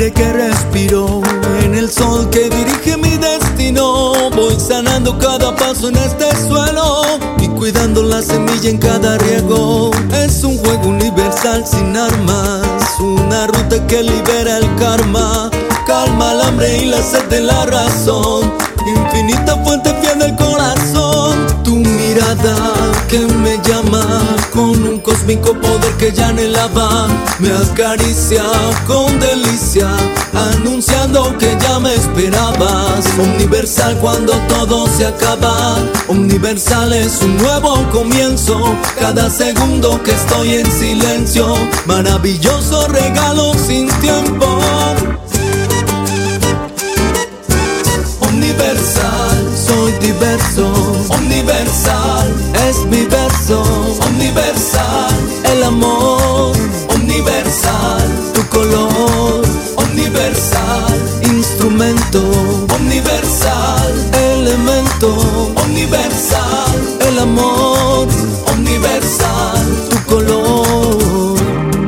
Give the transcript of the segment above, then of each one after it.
aire que respiro, en el sol que dirige mi destino. Voy sanando cada paso en este suelo y cuidando la semilla en cada riego. Es un juego universal sin armas, una ruta que libera el karma, calma el hambre y la sed de la razón, infinita fuente fiel del corazón. Tu mirada que me llama, con un cósmico poder que ya anhelaba, me acaricia con delicia, anunciando que ya me esperabas. Universal cuando todo se acaba, universal es un nuevo comienzo. Cada segundo que estoy en silencio, maravilloso regalo sin tiempo. Universal, soy diverso. Universal, es mi verso. Universal, el amor. Universal, tu color. Universal, instrumento. Universal, elemento. Universal, el amor. Universal, tu color.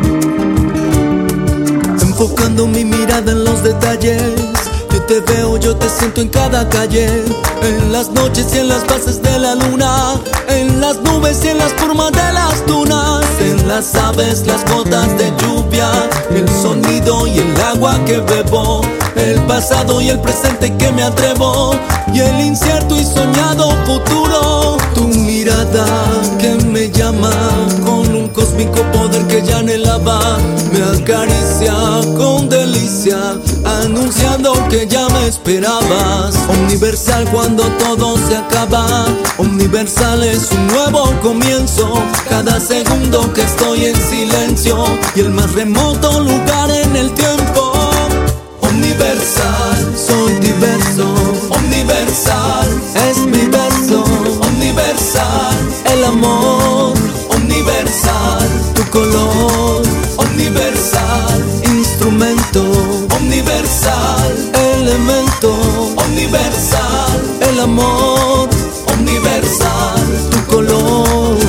Enfocando mi mirada en los detalles, yo te veo, yo te siento en cada calle, en las noches y en las bases de la luna, en las nubes y en las formas de las dunas, en las aves, las gotas de lluvia, el sonido y el agua que bebo, el pasado y el presente que me atrevo, y el incierto y soñado futuro. Tu mirada que me llama, con un cósmico poder que ya anhelaba, me acaricia con delicia, anunciando que ya me esperabas. Universal cuando todo se acaba, universal es un nuevo comienzo. Cada segundo que estoy en silencio y el más remoto lugar en el tiempo. Universal, soy diverso. Universal, es mi verso. Universal, el amor. Universal, tu color. Universal, instrumento. Universal, elemento. Universal, el amor. Universal, tu color.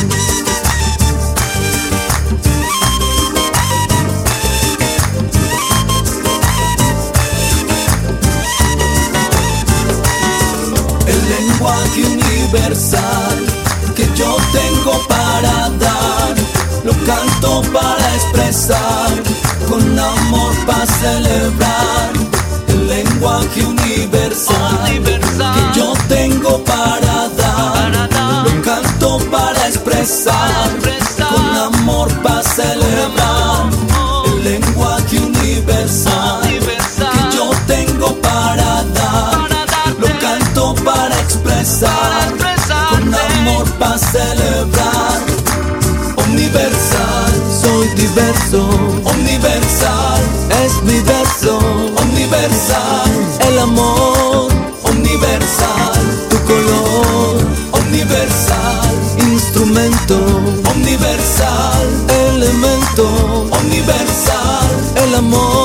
El lenguaje universal que yo tengo para dar, lo canto para expresar, con amor para celebrar. El lenguaje universal que yo tengo para dar, lo canto para expresar, con amor para celebrar. El lenguaje universal que yo tengo para dar, lo canto para expresar, con amor para celebrar. Universal, soy diverso. Universal, es mi verso. Universal, el amor. Universal, tu color. Universal, instrumento. Universal, elemento. Universal, el amor.